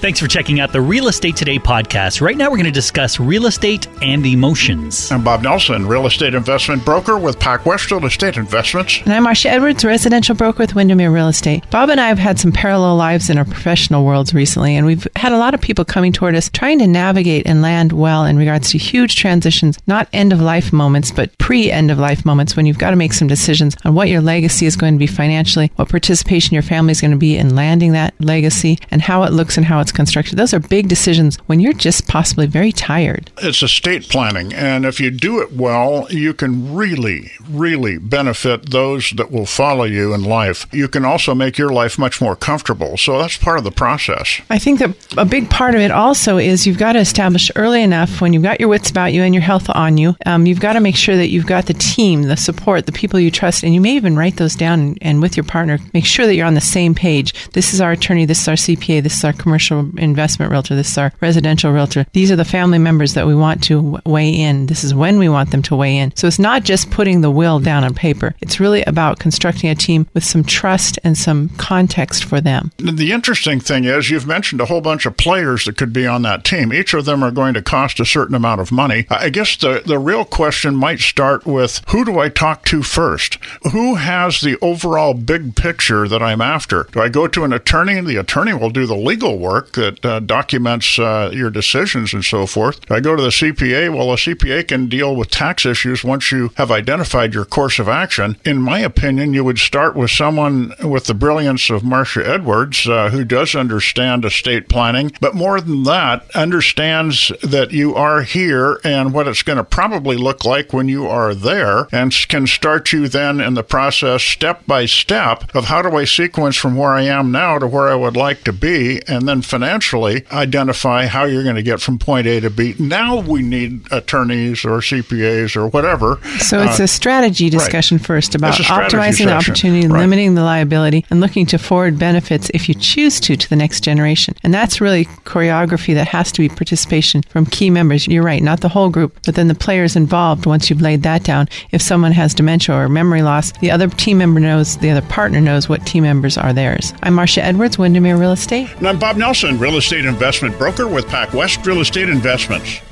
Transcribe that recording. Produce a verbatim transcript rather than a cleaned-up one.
Thanks for checking out the Real Estate Today podcast. Right now we're going to discuss real estate and emotions. I'm Bob Nelson, real estate investment broker with PacWest Real Estate Investments. And I'm Marcia Edwards, residential broker with Windermere Real Estate. Bob and I have had some parallel lives in our professional worlds recently, and we've had a lot of people coming toward us trying to navigate and land well in regards to huge transitions, not end-of-life moments, but pre-end-of-life moments when you've got to make some decisions on what your legacy is going to be financially, what participation your family is going to be in landing that legacy, and how it looks and how it's constructed. Those are big decisions when you're just possibly very tired. It's estate planning, and if you do it well, you can really, really benefit those that will follow you in life. You can also make your life much more comfortable, so that's part of the process. I think that a big part of it also is you've got to establish early enough when you've got your wits about you and your health on you, um, you've got to make sure that you've got the team, the support, the people you trust, and you may even write those down and, and with your partner, make sure that you're on the same page. This is our attorney, this is our C P A, this is our commercial investment realtor, this is our residential realtor. These are the family members that we want to weigh in. This is when we want them to weigh in. So it's not just putting the will down on paper. It's really about constructing a team with some trust and some context for them. The interesting thing is you've mentioned a whole bunch of players that could be on that team. Each of them are going to cost a certain amount of money. I guess the, the real question might start with, who do I talk to first? Who has the overall big picture that I'm after? Do I go to an attorney? The attorney will do the legal work that uh, documents uh, your decisions and so forth. Do I go to the C P A? Well, a C P A can deal with tax issues once you have identified your course of action. In my opinion, you would start with someone with the brilliance of Marcia Edwards, uh, who does understand estate planning, but more than that, understands that you are here and what it's going to probably look like when you are there, and can start you then in the process step by step of how do I sequence from where I am now to where I would like to be, and then financially identify how you're going to get from point A to B. Now we need attorneys or C P As or whatever. So it's uh, a strategy discussion right. first about optimizing section. the opportunity, right. limiting the liability, and looking to forward benefits if you choose to to the next generation. And that's really choreography that has to be participation from key members. You're right, not the whole group, but then the players involved once you've laid that down. If someone has dementia or memory loss, the other team member knows, the other partner knows what team members are theirs. I'm Marcia Edwards, Windermere Real Estate. And I'm Bob Nelson, real estate investment broker with PacWest Real Estate Investments.